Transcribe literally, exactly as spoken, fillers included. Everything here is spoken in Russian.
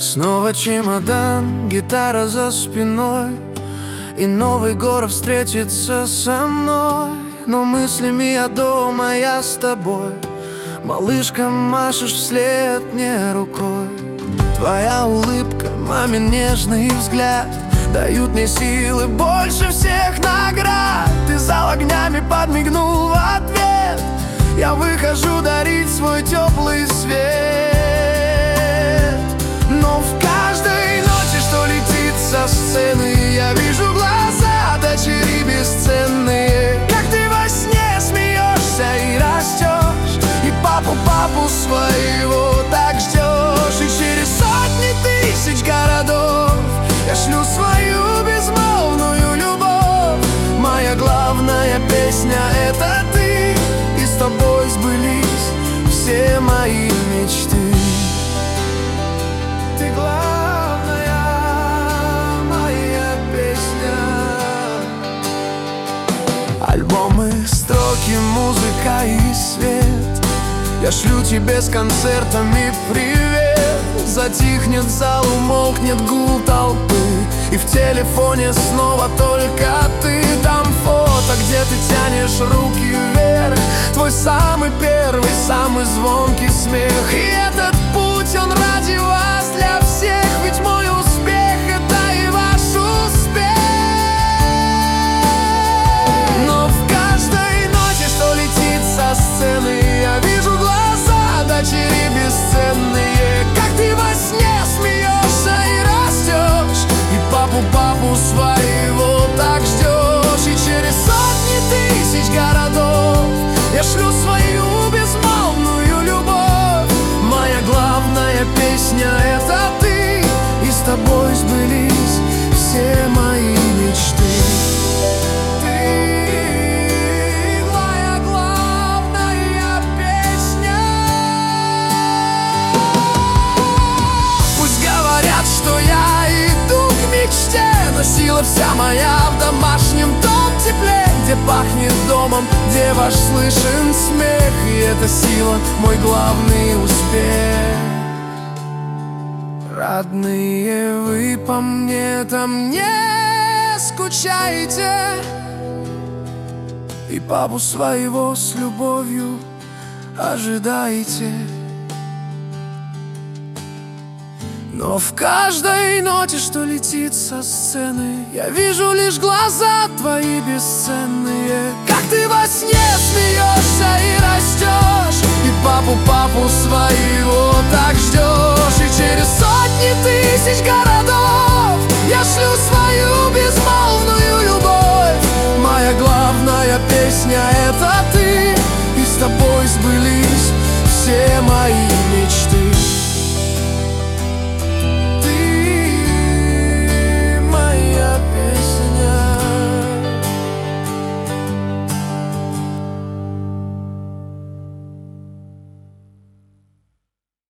Снова чемодан, гитара за спиной, и новый город встретится со мной. Но мыслями я дома, я с тобой. Малышка, машешь вслед мне рукой. Твоя улыбка, мамин нежный взгляд дают мне силы больше всех наград. Ты зал огнями подмигнул в ответ. Я выхожу дарить свой теплый свет. Но в каждой ночи, что летит со сцены, я вижу глаза дочери бесценные. Как ты во сне смеешься и растешь, и папу, папу своего так ждешь. И через сотни тысяч городов я шлю свою безмолвную любовь. Моя главная песня — это ты, и с тобой сбылись все мои мечты. Ты главная моя песня. Альбомы, строки, музыка и свет я шлю тебе с концертами привет. Затихнет зал, умолкнет гул толпы, и в телефоне снова только ты. Там фото, где ты тянешь руки вверх, твой самый первый, самый звонкий смех. И этот путь, он ради вас, для всех. Ведь мой успех — это и ваш успех. Но в каждой ноте, что летит со сцены, я вижу глаза дочери бесценные. Как ты во сне смеешься и растешь, и папу, папу своего так ждешь. И через сотни тысяч городов я шлю свою безмолвную любовь. Моя главная песня — это ты, и с тобой сбылись все мои мечты. Ты моя главная песня. Пусть говорят, что я иду к мечте, но сила вся моя в домашнем том тепле, где пахнет домом, где ваш слышен смех. И эта сила — мой главный успех. Родные, вы по мне там не скучаете, и папу своего с любовью ожидаете. Но в каждой ноте, что летит со сцены, я вижу лишь глаза твои бесценные. Как ты во сне смеешься и растешь, и папу, папу своего так ждешь. И через сотни тысяч городов я шлю свою безмолвную любовь. Моя главная песня